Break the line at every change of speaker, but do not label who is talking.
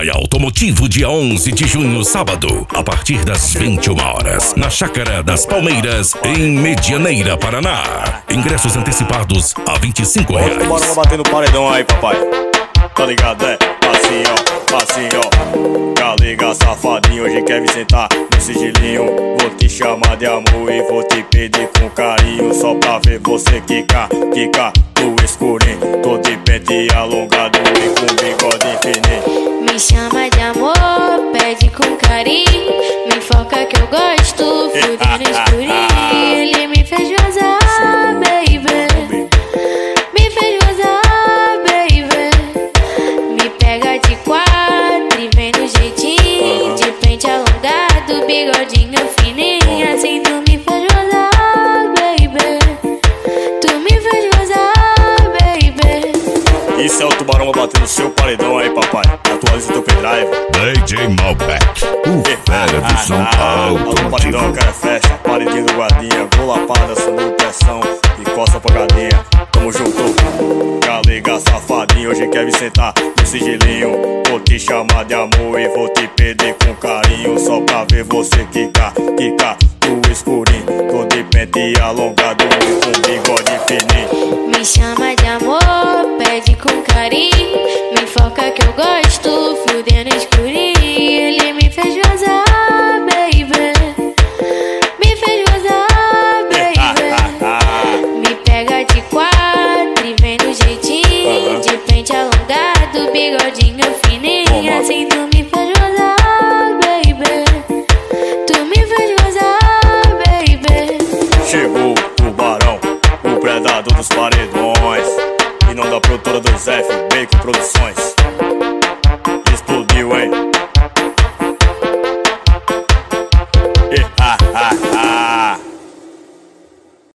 Arraial Automotivo, dia 11 de junho, sábado, a partir das 21 horas, na Chácara das Palmeiras, em Medianeira, Paraná. Ingressos antecipados a R$25.
Bora bater no paredão aí, papai. Tá ligado, é? Assim, ó, assim, ó. Galega, safadinho, hoje quer me sentar no sigilinho. Vou te chamar de amor e vou te pedir com carinho, só pra ver você quicar, quicar no escurinho. Tô de pente alongado e com bigode fininho.
Me chama de amor, pede com carinho. Me foca que eu gosto, fudendo escurinho. Ele me fez gozar, baby. Me fez gozar, baby. Me pega de quatro e vem no jeitinho. De pente alongado, bigodinho fininho. Assim tu me fez gozar, baby. Tu me fez gozar, baby.
Isso é o Tubarão bater no seu paredão aí, papai. Atualiza o teu pendrive.
DJ Malbec, o fera do som
Alto paredão, cara, fecha. Paredinho do guardinha, vou lapada, subindo pressão e costa pra galinha. Tamo junto. Galega, safadinho, hoje quer me sentar no sigilinho. Vou te chamar de amor e vou te pedir com carinho, só pra ver você quicar, quicar no escurinho. Tô de pente alongado e com bigode fininho.
Me chama de amor, pede com carinho. Me foca que eu gosto, fudendo escurinho. Ele me fez gozar, baby. Me fez gozar, baby. Me pega de quatro e vem no jeitinho. De pente alongado, bigodinho fininho. Assim tu me fez gozar, baby. Tu me fez gozar, baby.
Chegou o Tubarão, o predador dos paredões. E não da produtora do Zé Bacon Produções. Explodiu, hein?